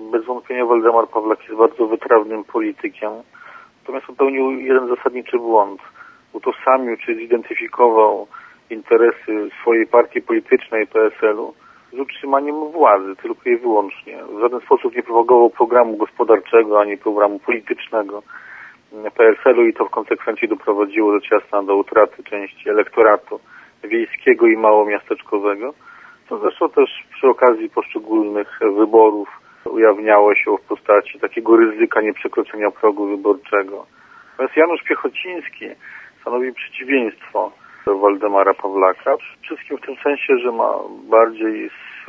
Bez wątpienia Waldemar Pawlak jest bardzo wytrawnym politykiem, natomiast popełnił jeden zasadniczy błąd. Utożsamił czy zidentyfikował interesy swojej partii politycznej PSL-u z utrzymaniem władzy, tylko i wyłącznie. W żaden sposób nie propagował programu gospodarczego ani programu politycznego PSL-u i to w konsekwencji doprowadziło rzecz jasna do utraty części elektoratu wiejskiego i małomiasteczkowego, co zresztą też przy okazji poszczególnych wyborów ujawniało się w postaci takiego ryzyka nieprzekroczenia progu wyborczego. Natomiast Janusz Piechociński stanowi przeciwieństwo Waldemara Pawlaka. Przede wszystkim w tym sensie, że ma bardziej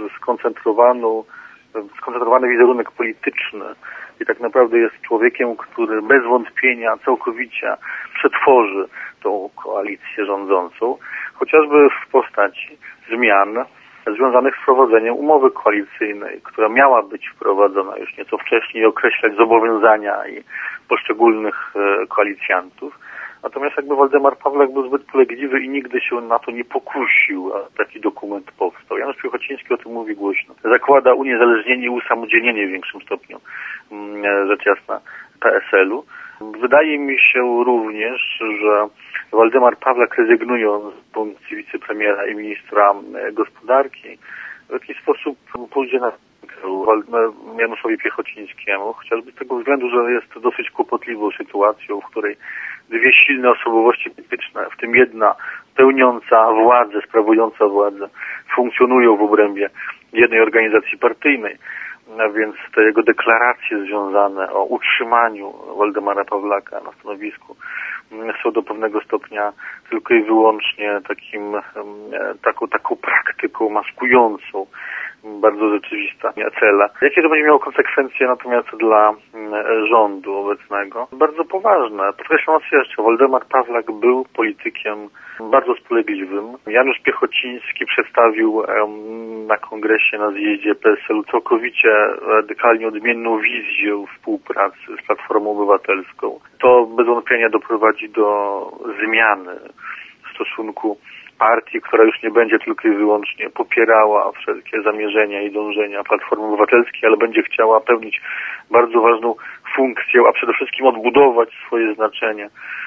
skoncentrowany wizerunek polityczny i tak naprawdę jest człowiekiem, który bez wątpienia całkowicie przetworzy tą koalicję rządzącą, chociażby w postaci zmian związanych z wprowadzeniem umowy koalicyjnej, która miała być wprowadzona już nieco wcześniej, określać zobowiązania i poszczególnych koalicjantów. Natomiast Waldemar Pawlak był zbyt polegliwy i nigdy się na to nie pokusił, a taki dokument powstał. Janusz Piechociński o tym mówi głośno. Zakłada uniezależnienie i usamodzielnienie w większym stopniu, rzecz jasna, PSL-u. Wydaje mi się również, że Waldemar Pawlak, rezygnując z funkcji wicepremiera i ministra gospodarki, w jakiś sposób pójdzie na Januszowi Piechocińskiemu, chociażby z tego względu, że jest dosyć kłopotliwą sytuacją, w której dwie silne osobowości polityczne, w tym jedna pełniąca władzę, sprawująca władzę, funkcjonują w obrębie jednej organizacji partyjnej, a więc te jego deklaracje związane o utrzymaniu Waldemara Pawlaka na stanowisku są do pewnego stopnia tylko i wyłącznie taką praktyką maskującą bardzo rzeczywista cele. Jakie to będzie miało konsekwencje natomiast dla rządu obecnego? Bardzo poważne. Podkreślam raz jeszcze, Waldemar Pawlak był politykiem bardzo spolegliwym. Janusz Piechociński przedstawił na kongresie, na zjeździe PSL-u całkowicie radykalnie odmienną wizję współpracy z Platformą Obywatelską. To bez wątpienia doprowadzi do zmiany w stosunku partii, która już nie będzie tylko i wyłącznie popierała wszelkie zamierzenia i dążenia Platformy Obywatelskiej, ale będzie chciała pełnić bardzo ważną funkcję, a przede wszystkim odbudować swoje znaczenie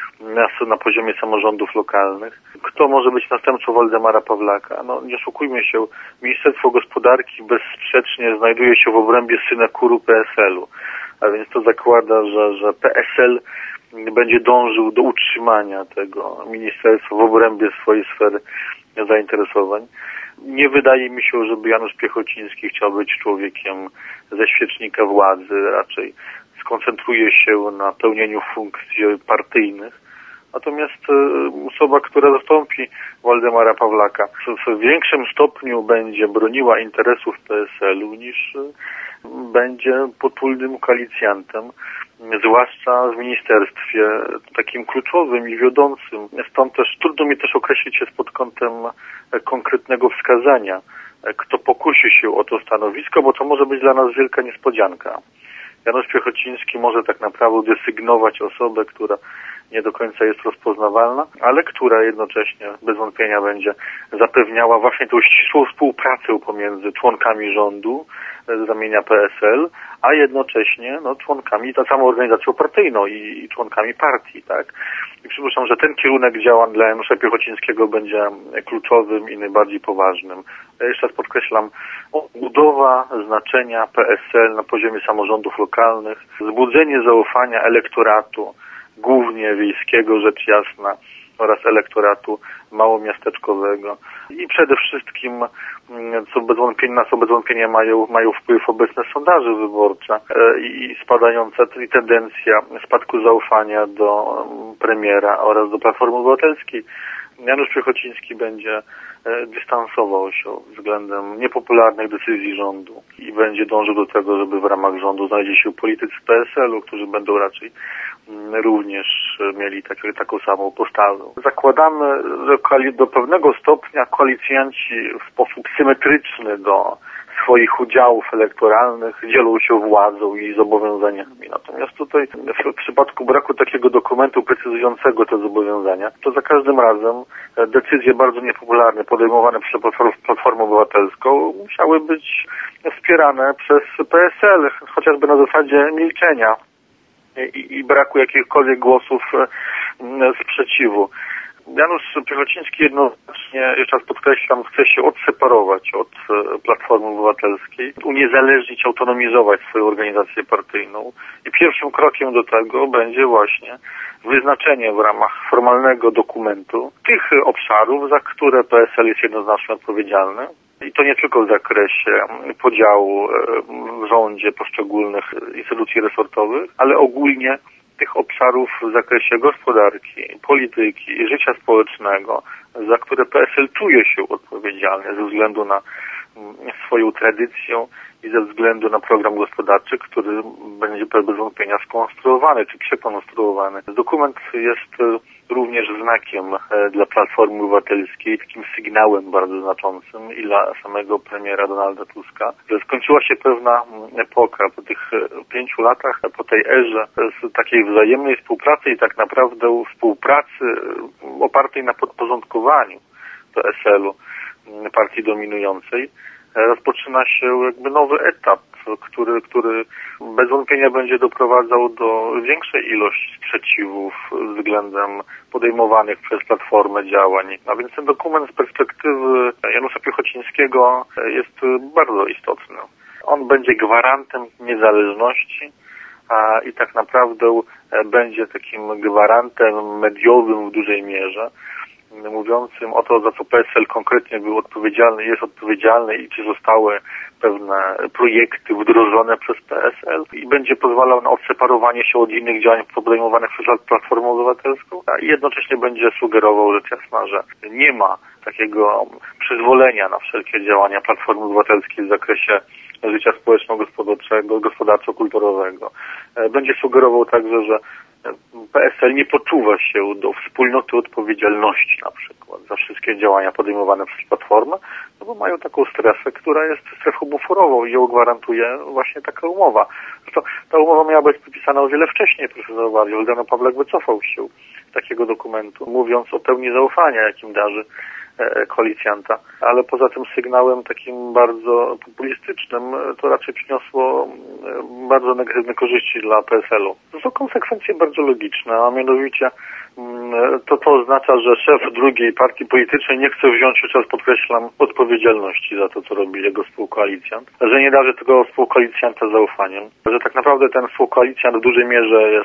na poziomie samorządów lokalnych. Kto może być następcą Waldemara Pawlaka? Nie oszukujmy się, Ministerstwo Gospodarki bezsprzecznie znajduje się w obrębie synekuru PSL-u, a więc to zakłada, że PSL będzie dążył do utrzymania tego ministerstwa w obrębie swojej sfery zainteresowań. Nie wydaje mi się, żeby Janusz Piechociński chciał być człowiekiem ze świecznika władzy, raczej skoncentruje się na pełnieniu funkcji partyjnych. Natomiast osoba, która zastąpi Waldemara Pawlaka, w większym stopniu będzie broniła interesów PSL-u niż będzie potulnym koalicjantem, zwłaszcza w ministerstwie takim kluczowym i wiodącym. Stąd też trudno mi też określić się pod kątem konkretnego wskazania, kto pokusi się o to stanowisko, bo to może być dla nas wielka niespodzianka. Janusz Piechociński może tak naprawdę desygnować osobę, która nie do końca jest rozpoznawalna, ale która jednocześnie bez wątpienia będzie zapewniała właśnie tą ścisłą współpracę pomiędzy członkami rządu z ramienia PSL, a jednocześnie członkami, tą samą organizacją partyjną i członkami partii, tak? I przypuszczam, że ten kierunek działań dla Janusza Piechocińskiego będzie kluczowym i najbardziej poważnym. Jeszcze raz podkreślam, budowa znaczenia PSL na poziomie samorządów lokalnych, wzbudzenie zaufania elektoratu, głównie wiejskiego, rzecz jasna, oraz elektoratu małomiasteczkowego. I przede wszystkim, na co bez wątpienia mają wpływ obecne sondaże wyborcze i spadająca tendencja spadku zaufania do premiera oraz do Platformy Obywatelskiej. Janusz Piechociński będzie dystansował się względem niepopularnych decyzji rządu i będzie dążył do tego, żeby w ramach rządu znaleźli się politycy PSL-u, którzy będą raczej również mieli taką samą postawę. Zakładamy, że do pewnego stopnia koalicjanci w sposób symetryczny do swoich udziałów elektoralnych dzielą się władzą i zobowiązaniami. Natomiast tutaj w przypadku braku takiego dokumentu precyzującego te zobowiązania, to za każdym razem decyzje bardzo niepopularne podejmowane przez Platformę Obywatelską musiały być wspierane przez PSL, chociażby na zasadzie milczenia i braku jakichkolwiek głosów sprzeciwu. Janusz Piechociński jednocześnie, jeszcze raz podkreślam, chce się odseparować od Platformy Obywatelskiej, uniezależnić, autonomizować swoją organizację partyjną. I pierwszym krokiem do tego będzie właśnie wyznaczenie w ramach formalnego dokumentu tych obszarów, za które PSL jest jednoznacznie odpowiedzialny. I to nie tylko w zakresie podziału w rządzie poszczególnych instytucji resortowych, ale ogólnie tych obszarów w zakresie gospodarki, polityki i życia społecznego, za które PSL czuje się odpowiedzialny ze względu na swoją tradycję i ze względu na program gospodarczy, który będzie bez wątpienia skonstruowany czy przekonstruowany. Dokument jest również znakiem dla Platformy Obywatelskiej, takim sygnałem bardzo znaczącym i dla samego premiera Donalda Tuska, że skończyła się pewna epoka po tych 5 latach, po tej erze z takiej wzajemnej współpracy i tak naprawdę współpracy opartej na podporządkowaniu PSL-u, partii dominującej. Rozpoczyna się jakby nowy etap, który bez wątpienia będzie doprowadzał do większej ilości sprzeciwów względem podejmowanych przez Platformę działań. A więc ten dokument z perspektywy Janusza Piechocińskiego jest bardzo istotny. On będzie gwarantem niezależności i tak naprawdę będzie takim gwarantem mediowym w dużej mierze, mówiącym o to, za co PSL konkretnie był odpowiedzialny, jest odpowiedzialny i czy zostały pewne projekty wdrożone przez PSL i będzie pozwalał na odseparowanie się od innych działań podejmowanych przez Platformę Obywatelską, a jednocześnie będzie sugerował, rzecz jasna, że nie ma takiego przyzwolenia na wszelkie działania Platformy Obywatelskiej w zakresie życia społeczno-gospodarczego, gospodarczo-kulturowego. Będzie sugerował także, że PSL nie poczuwa się do wspólnoty odpowiedzialności na przykład za wszystkie działania podejmowane przez Platformę, no bo mają taką strefę, która jest strefą buforową i ją gwarantuje właśnie taka umowa. Zresztą ta umowa miała być podpisana o wiele wcześniej, proszę zauważyć. Eldano Pawlak wycofał się z takiego dokumentu, mówiąc o pełni zaufania, jakim darzy koalicjanta, ale poza tym sygnałem takim bardzo populistycznym to raczej przyniosło bardzo negatywne korzyści dla PSL-u. To są konsekwencje bardzo logiczne, a mianowicie to oznacza, że szef drugiej partii politycznej nie chce wziąć, jeszcze raz podkreślam, odpowiedzialności za to, co robi jego współkoalicjant, że nie darzy tego współkoalicjanta zaufaniem, że tak naprawdę ten współkoalicjant w dużej mierze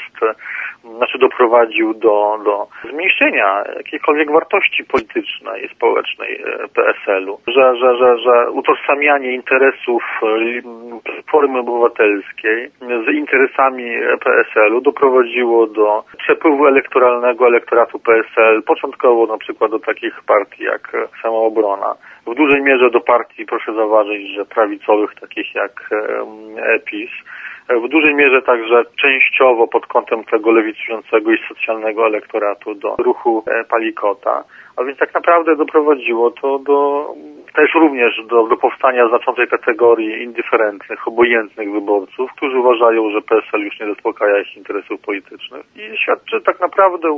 doprowadził do zmniejszenia jakiejkolwiek wartości politycznej i społecznej PSL-u, że utożsamianie interesów Platformy Obywatelskiej z interesami PSL-u doprowadziło do przepływu elektoratu PSL, początkowo na przykład do takich partii jak Samoobrona, w dużej mierze do partii, proszę zauważyć, że prawicowych, takich jak PiS, w dużej mierze także częściowo pod kątem tego lewicującego i socjalnego elektoratu do ruchu Palikota. A więc tak naprawdę doprowadziło to też również do powstania znaczącej kategorii indyferentnych, obojętnych wyborców, którzy uważają, że PSL już nie zaspokaja ich interesów politycznych. I świadczy tak naprawdę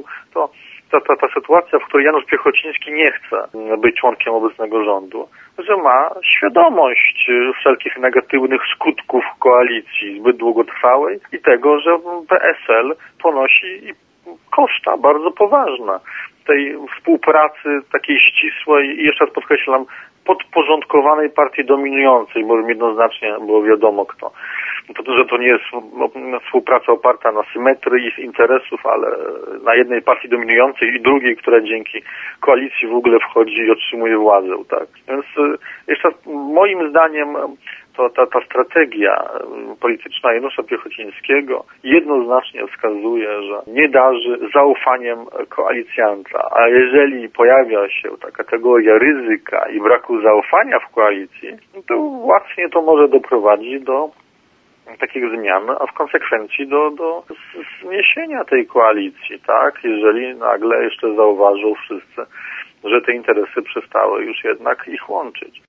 ta sytuacja, w której Janusz Piechociński nie chce być członkiem obecnego rządu, że ma świadomość wszelkich negatywnych skutków koalicji zbyt długotrwałej i tego, że PSL ponosi koszta bardzo poważne tej współpracy takiej ścisłej i jeszcze raz podkreślam, podporządkowanej partii dominującej, bo jednoznacznie było wiadomo kto. Że to nie jest współpraca oparta na symetrii interesów, ale na jednej partii dominującej i drugiej, która dzięki koalicji w ogóle wchodzi i otrzymuje władzę, tak. Więc jeszcze moim zdaniem ta strategia polityczna Janusza Piechocińskiego jednoznacznie wskazuje, że nie darzy zaufaniem koalicjanta, a jeżeli pojawia się ta kategoria ryzyka i braku zaufania w koalicji, to łatwiej to może doprowadzić do takich zmian, a w konsekwencji do zniesienia tej koalicji, tak? Jeżeli nagle jeszcze zauważą wszyscy, że te interesy przestały już jednak ich łączyć.